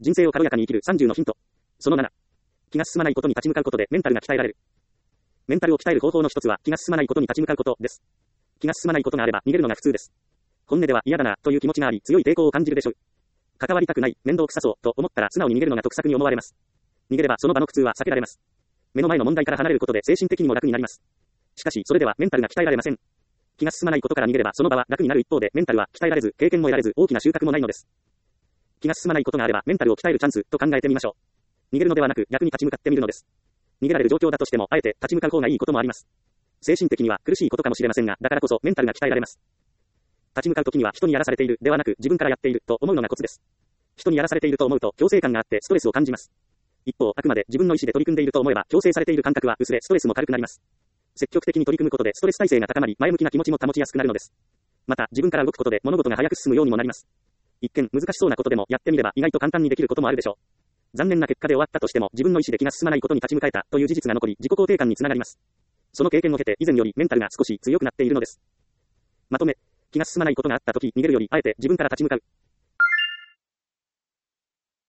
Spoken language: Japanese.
人生を軽やかに生きる30のヒント。その7。気が進まないことに立ち向かうことでメンタルが鍛えられる。メンタルを鍛える方法の一つは気が進まないことに立ち向かうことです。気が進まないことがあれば逃げるのが普通です。本音では嫌だなという気持ちがあり強い抵抗を感じるでしょう。関わりたくない、面倒くさそうと思ったら素直に逃げるのが得策に思われます。逃げればその場の苦痛は避けられます。目の前の問題から離れることで精神的にも楽になります。しかしそれではメンタルが鍛えられません。気が進まないことから逃げればその場は楽になる一方でメンタルは鍛えられず経験も得られず大きな収穫もないのです。気が進まないことがあればメンタルを鍛えるチャンスと考えてみましょう。逃げるのではなく逆に立ち向かってみるのです。逃げられる状況だとしてもあえて立ち向かう方がいいこともあります。精神的には苦しいことかもしれませんが、だからこそメンタルが鍛えられます。立ち向かうときには人にやらされているではなく自分からやっていると思うのがコツです。人にやらされていると思うと強制感があってストレスを感じます。一方、あくまで自分の意思で取り組んでいると思えば強制されている感覚は薄れストレスも軽くなります。積極的に取り組むことでストレス耐性が高まり前向きな気持ちも保ちやすくなるのです。また自分から動くことで物事が早く進むようにもなります。一見難しそうなことでもやってみれば意外と簡単にできることもあるでしょう。残念な結果で終わったとしても自分の意思で気が進まないことに立ち向かえたという事実が残り自己肯定感につながります。その経験を経て以前よりメンタルが少し強くなっているのです。まとめ、気が進まないことがあったとき逃げるよりあえて自分から立ち向かう。